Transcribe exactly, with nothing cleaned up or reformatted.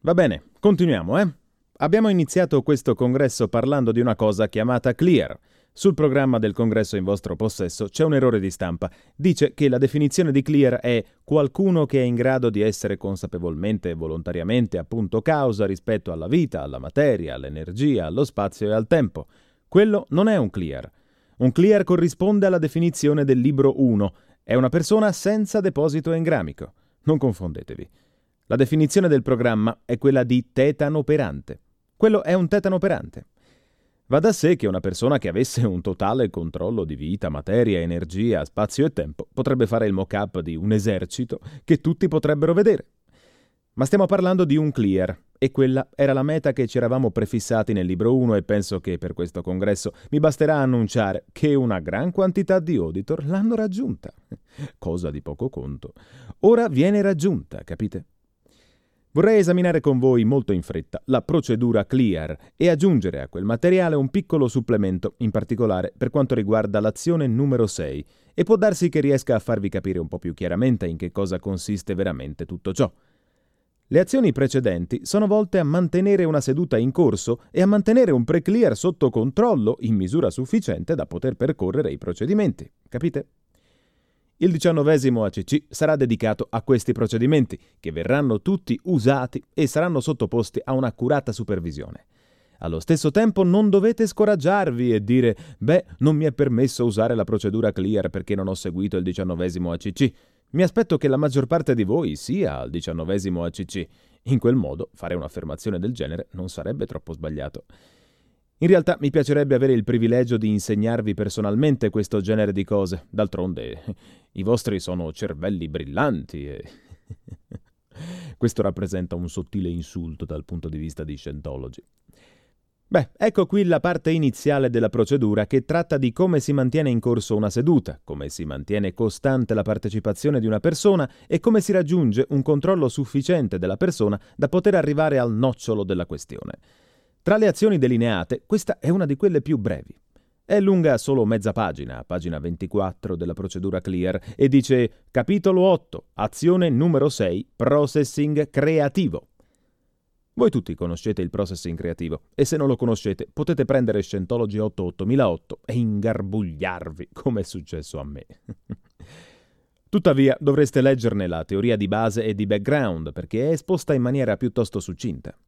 Va bene, continuiamo, eh? Abbiamo iniziato questo congresso parlando di una cosa chiamata clear. Sul programma del congresso in vostro possesso c'è un errore di stampa. Dice che la definizione di clear è qualcuno che è in grado di essere consapevolmente e volontariamente appunto causa rispetto alla vita, alla materia, all'energia, allo spazio e al tempo. Quello non è un clear. Un clear corrisponde alla definizione del libro uno. È una persona senza deposito engramico. Non confondetevi. La definizione del programma è quella di tetanoperante. Quello è un tetanoperante. Va da sé che una persona che avesse un totale controllo di vita, materia, energia, spazio e tempo potrebbe fare il mock-up di un esercito che tutti potrebbero vedere. Ma stiamo parlando di un clear, e quella era la meta che ci eravamo prefissati nel libro uno e penso che per questo congresso mi basterà annunciare che una gran quantità di auditor l'hanno raggiunta. Cosa di poco conto. Ora viene raggiunta, capite? Vorrei esaminare con voi molto in fretta la procedura clear e aggiungere a quel materiale un piccolo supplemento, in particolare per quanto riguarda l'azione numero sei, e può darsi che riesca a farvi capire un po' più chiaramente in che cosa consiste veramente tutto ciò. Le azioni precedenti sono volte a mantenere una seduta in corso e a mantenere un pre-clear sotto controllo in misura sufficiente da poter percorrere i procedimenti, capite? Il diciannovesimo A C C sarà dedicato a questi procedimenti, che verranno tutti usati e saranno sottoposti a un'accurata supervisione. Allo stesso tempo non dovete scoraggiarvi e dire «Beh, non mi è permesso usare la procedura clear perché non ho seguito il diciannovesimo A C C». Mi aspetto che la maggior parte di voi sia al diciannovesimo A C C. In quel modo, fare un'affermazione del genere non sarebbe troppo sbagliato. In realtà mi piacerebbe avere il privilegio di insegnarvi personalmente questo genere di cose. D'altronde, i vostri sono cervelli brillanti e... Questo rappresenta un sottile insulto dal punto di vista di Scientology. Beh, ecco qui la parte iniziale della procedura che tratta di come si mantiene in corso una seduta, come si mantiene costante la partecipazione di una persona e come si raggiunge un controllo sufficiente della persona da poter arrivare al nocciolo della questione. Tra le azioni delineate, questa è una di quelle più brevi. È lunga solo mezza pagina, pagina ventiquattro della procedura clear, e dice capitolo otto, azione numero sei, processing creativo. Voi tutti conoscete il processing creativo e se non lo conoscete potete prendere Scientology otto ottomilaotto e ingarbugliarvi come è successo a me. Tuttavia dovreste leggerne la teoria di base e di background perché è esposta in maniera piuttosto succinta.